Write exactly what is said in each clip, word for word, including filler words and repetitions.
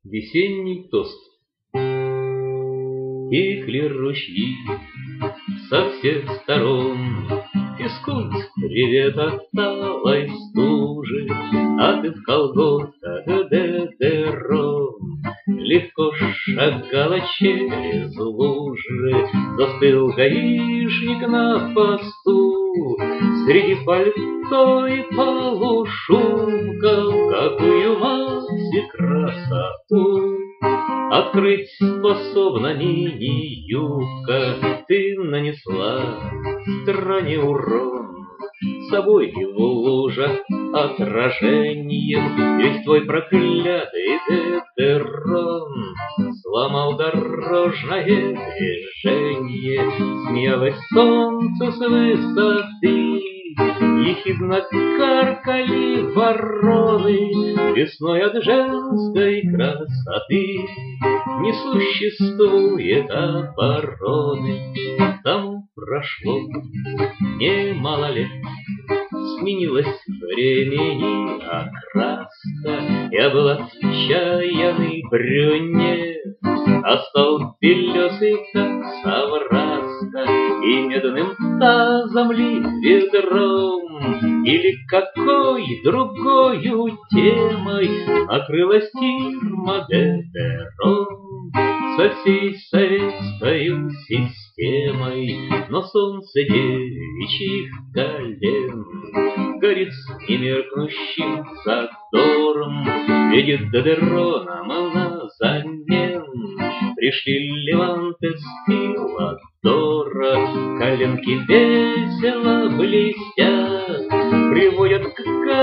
Весенний тост. Текли ручьи со всех сторон, физкульт, привет от талой стужи, а ты в колготках дедерон. Легко шагала через лужи, застыл гаишник на посту. Среди пальто и полушубков какую мать и красоту открыть способна мини-юбка. Ты нанесла стране урон собой и в лужах отражением. Весь твой проклятый дедерон сломал дорожное движение. Смеялось солнце с высоты, ехидно каркали вороны. Весной от женской красоты не существует обороны. Там прошло немало лет, сменилось времени окраска. Я был отчаянный брюнет, а стал белесый, как совраска, и медным тазом ли ведром или какой другою темой накрылась термодедерон со всей советской системой. Но солнце девичьих колен горит с немеркнущим задором, видит дедероном назамен. Пришли Левантес и Ладора, коленки весело блестят, приводят к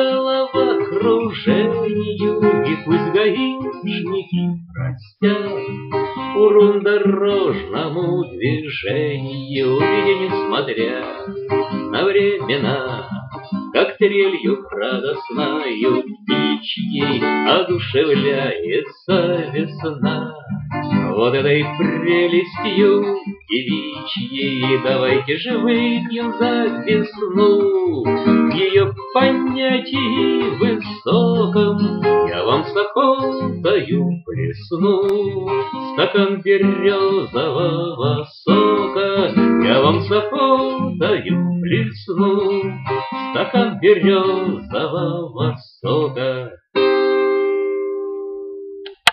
головокружению, и пусть гаишники простят урон дорожному движению. Где, несмотря на времена, как трелью радостною птичьей одушевляется весна. Вот этой прелестью девичьей давайте же выпьем за весну. В ее понятии высоком я вам с охотою плесну. Стакан березового сока я вам с охотою плесну. Стакан березового сока.